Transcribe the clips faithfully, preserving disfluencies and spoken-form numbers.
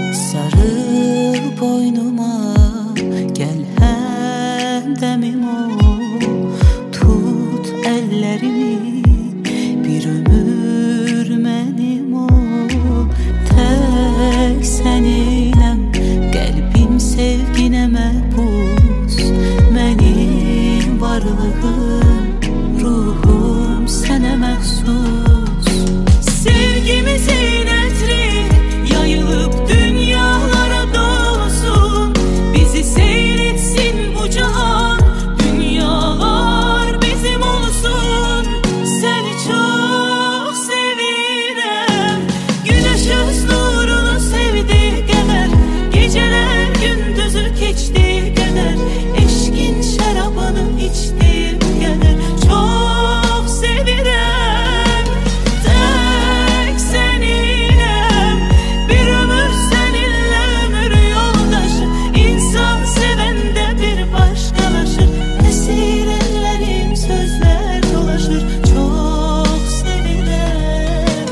Sarıl boynuma, gel həmdəmim ol. Tut əllərimi, bir ömür mənim ol. Tək səninəm, qəlbim sevginə məhbus. Mənim varlığım, ruhum sənə məxsus. Sevgimizin ətri yayılıb dünyalara dolsun. Bizi seyretsin bu cahan, dünyalar bizim olsun. Səni çox sevirəm, güneş öz nurunu sevdiği qədər, gecələr gündüzü keçdiği qədər, eşkin şərabını içdiğim qədər çox sevirəm. Tək səninəm, bir ömür səninlə ömür yoldaşı. İnsan sevəndə bir başqalaşır, əsir əllərim sözlər dolaşır, çox sevirəm.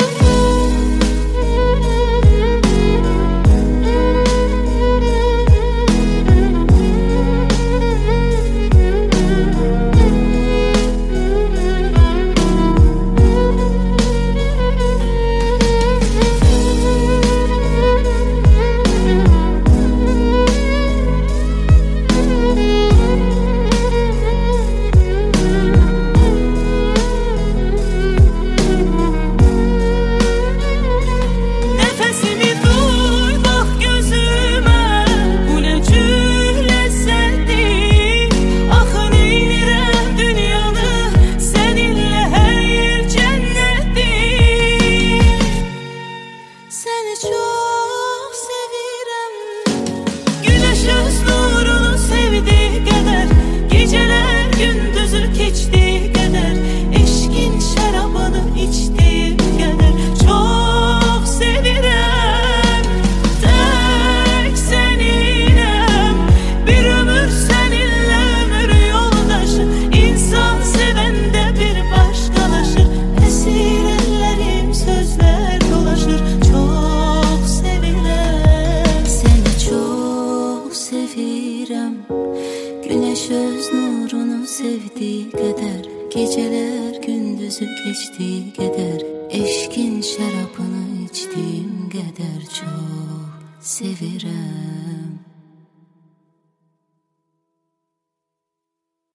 Nəfəsimi duy, bax gözümə, bu nə cür ləzzətdir. Axı neynirəm dünyanı, səninlə hər yer cənnətdir. Səni çox sevirəm, güneş öz nurunu sevdiği qədər, gecələr gündüzü keçdiği qədər, eşkin şərabını içdiğim qədər çox sevirəm. Tək səninəm, bir ömür səninlə ömür yoldaşı. İnsan sevəndə bir başqalaşır, əsir əllərim sözlər dolaşır, çox sevirəm. Səni çox sevirəm, güneş öz nurunu sevdiği qədər, gecələr gündüzü keçdiği qədər, eşkin şərabını içdiğim qədər çox sevirəm.